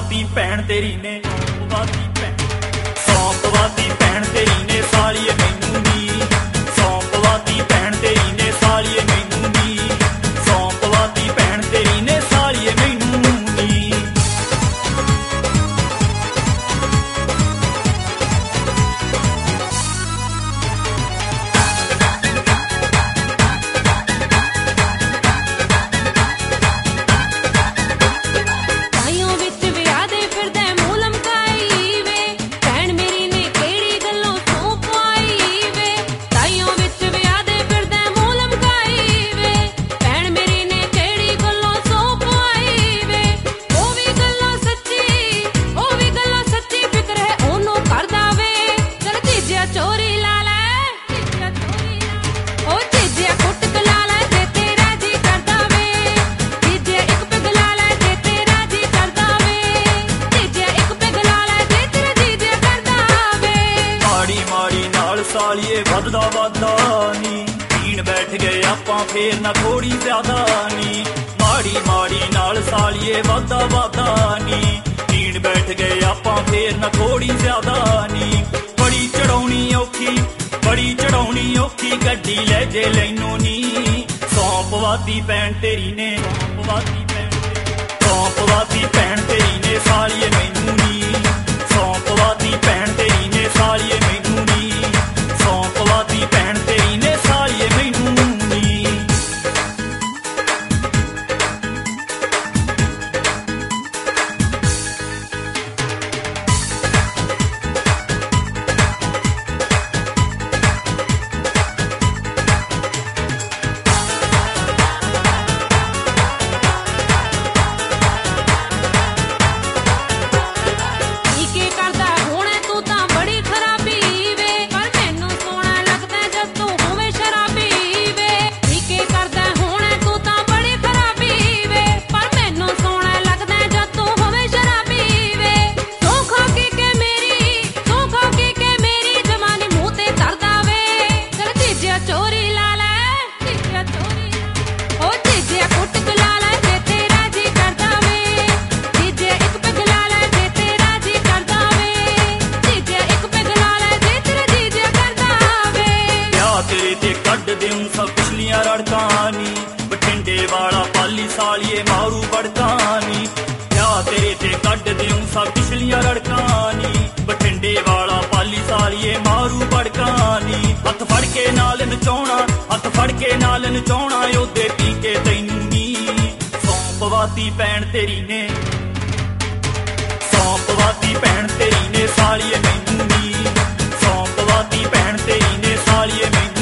ਵਾਤੀ ਭੈਣ ਤੇਰੀ ਨੇ ਵਾਤੀ ਭੈਣ ਸੌਂਪ ਵਾਤੀ ਭੈਣ ਤੇਰੀ ਨੇ ਸਾਲੀਏ ਮੈਨੂੰ ਨੀ ਸੌਂਪ ਵਾਤੀ ਭੈਣ ਤੇਰੀ ਨੇ ਸਾਲੀਏ ਮੈਨੂੰ ਨੀ ਸੌਂਪ ਵਾਤੀ ਭੈਣ ਤੇਰੀ ਨੇ ਸਾਲੀਏ ਮੈਨੂੰ ਨੀ ਸਾਲੀਏ ਵੱਧਦਾ ਵਾਧਾ ਨੀ ਪੀਣ ਬੈਠ ਗਏ ਆਪਾਂ ਫੇਰ ਨਾ ਥੋੜੀ ਜ਼ਿਆਦਾ ਨੀ ਮਾੜੀ ਮਾੜੀ ਨਾਲ ਸਾਲੀਏ ਵੱਧਦਾ ਵਾਧਾ ਨੀ ਪੀਣ ਬੈਠ ਗਏ ਆਪਾਂ ਫੇਰ ਨਾ ਥੋੜੀ ਜ਼ਿਆਦਾ ਨੀ ਬੜੀ ਚੜਾਉਣੀ ਔਖੀ ਗੱਡੀ ਲੈ ਜੇ ਲੈਨੂੰ ਨੀ ਸੌਂਪ ਵਾਤੀ ਭੈਣ ਤੇਰੀ ਨੇ ਸੌਂਪ ਵਾਤੀ ਭੈਣ ਤੇਰੀ ਨੇ ਸਾਲੀਏ ਮੈਨੂੰ ਨੀ ਸੌਂਪ ਵਾਤੀ ਭੈਣ ਤੇਰੀ ਨੇ ਸਾਲੀਏ ਮੈਨੂੰ ਨੀ ਸੌਂਪ ਵਾਤੀ ਭੈਣ ਤੇਰੀ ਨੇ ਸਾਲੀਏ ਮੈਨੂੰ ਨੀ ਪਿਛਲੀਆਂ ਰੜਕਾਂ ਨੀ ਬਠਿੰਡੇ ਵਾਲਾ ਪਾਲੀ ਸਾਲੀਏ ਮਾਰੂ ਬੜਕਾਂ ਨੀ ਵਿਆਹ ਤੇਰੇ ਤੇ ਕੱਢ ਦਿਉ ਸਭ ਪਿਛਲੀਆਂ ਰੜਕਾਂ ਨੀ ਬਠਿੰਡੇ ਵਾਲਾ ਪਾਲੀ ਸਾਲੀਏ ਮਾਰੂ ਬੜਕਾਂ ਨੀ ਹੱਥ ਫੜ ਕੇ ਨਾਲ ਨਚਾਉਣਾ ਉਹਦੇ ਪੀ ਕੇ ਤੈਨੂੰ ਨੀ ਸੌਂਪ ਵਾਤੀ ਭੈਣ ਤੇਰੀ ਨੇ ਸੌਂਪ ਵਾਤੀ ਭੈਣ ਤੇਰੀ ਨੇ ਸਾਲੀਏ ਮੈਨੂੰ ਨੀ ਸੌਂਪ ਵਾਤੀ ਭੈਣ ਤੇਰੀ ਨੇ ਸਾਲੀਏ ਮੈਨੂੰ